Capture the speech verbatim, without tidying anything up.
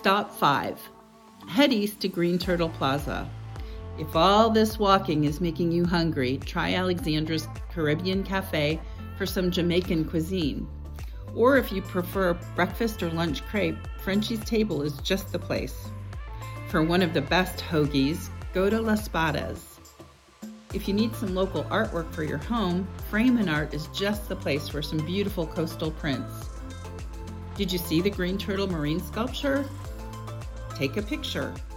Stop five. Head east to Green Turtle Plaza. If all this walking is making you hungry, try Alexandra's Caribbean Cafe for some Jamaican cuisine. Or if you prefer breakfast or lunch crepe, Frenchie's Table is just the place. For one of the best hoagies, go to Las Spadas. If you need some local artwork for your home, Frame and Art is just the place for some beautiful coastal prints. Did you see the Green Turtle marine sculpture? Take a picture.